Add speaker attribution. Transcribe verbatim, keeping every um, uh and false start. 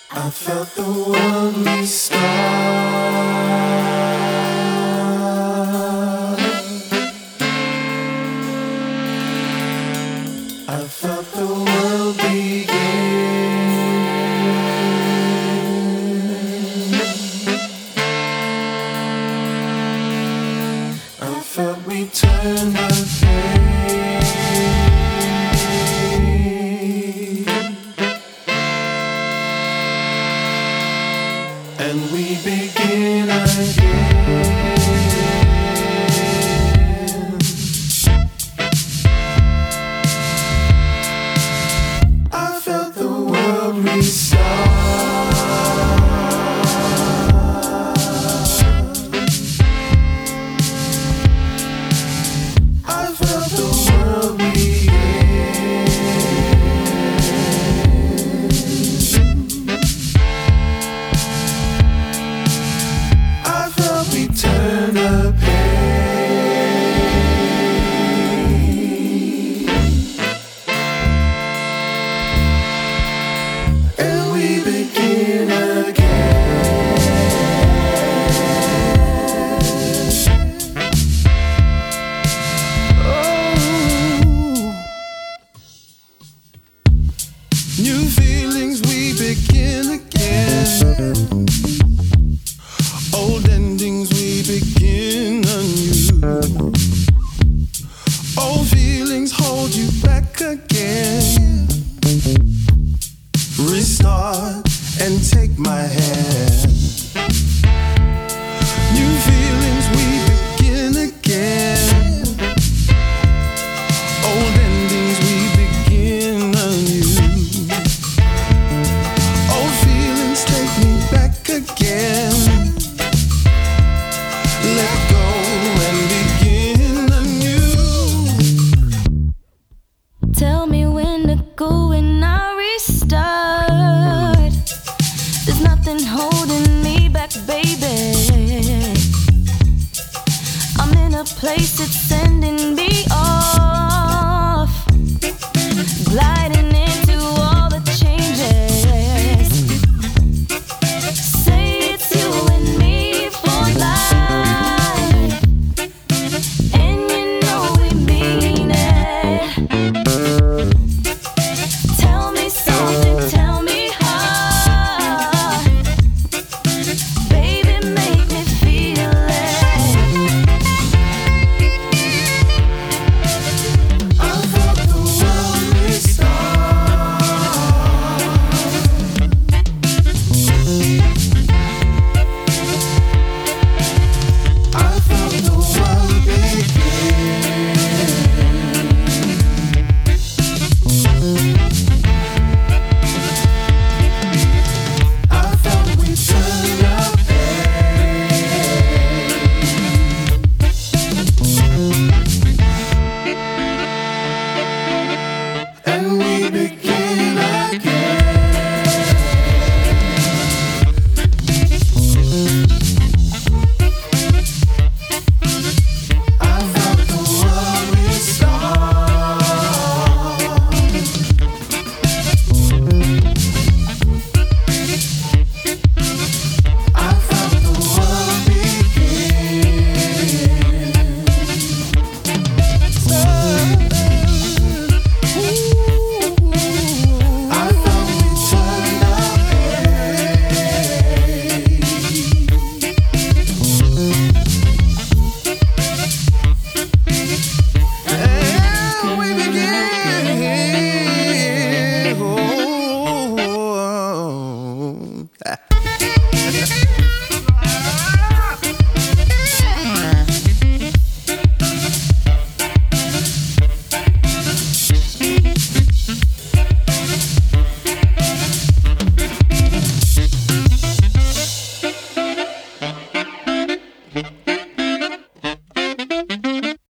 Speaker 1: I felt the world restart. I felt the world begin. I felt we turn the page, and we begin again. I felt the world restart. I felt the world begin. I felt we turn a page, and we begin again. Oh, new feelings, we begin again. Old endings, we begin anew. Old feelings hold you back again. Restart and take my hand.